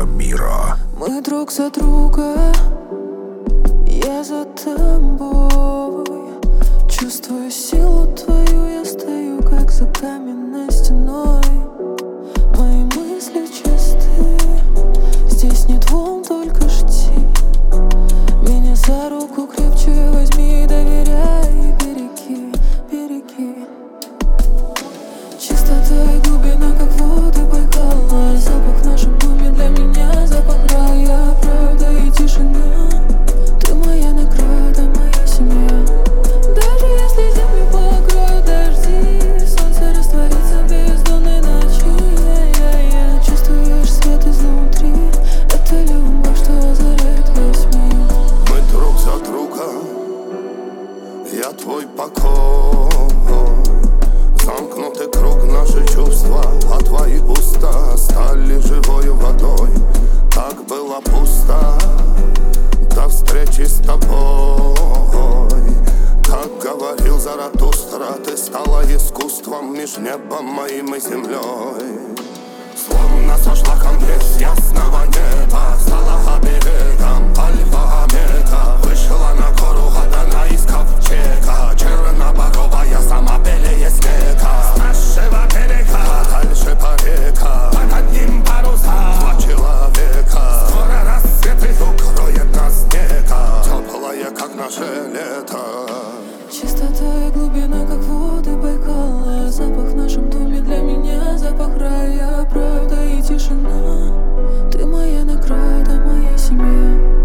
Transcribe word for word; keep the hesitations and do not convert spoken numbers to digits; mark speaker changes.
Speaker 1: центра мира.
Speaker 2: Мы друг за друга, я за тобой. Чувствую силу твою, я стою как за каменной стеной. Мои мысли чисты, здесь нет волн, только жди. Меня за руку крепче возьми, доверяй, береги, береги. Чистота и глубина, как воды Байкала. Запах в нашем доме для меня запах рая, правда и тишина. Ты моя награда, моя семья. Даже если землю покроют дожди, солнце растворится в бездонной ночи. Я-я-я. Чувствуешь свет изнутри, это любовь, что озаряет весь мир.
Speaker 3: Мы друг за друга, я твой покой. Замкнутый круг, наши чувства, а твои уста стали живою водой. Так было пусто до встречи с тобой. Как говорил Заратустра, ты стала искусством меж небом моим и землей. Словно сошла конгресс ясного неба, стала оберегом альфа-омега. Вышла на гору Гадана из ковчега, черноборовая сама белее снега. С нашего берега, а дальше по река, под одним паруса два человека. Скоро рассвет их укроет нас снега, теплая, как наше лето.
Speaker 2: Чистота и глубина, как воды Байкала. Запах в нашем доме для меня запах рая, правда и тишина. Ты моя награда, моя семья.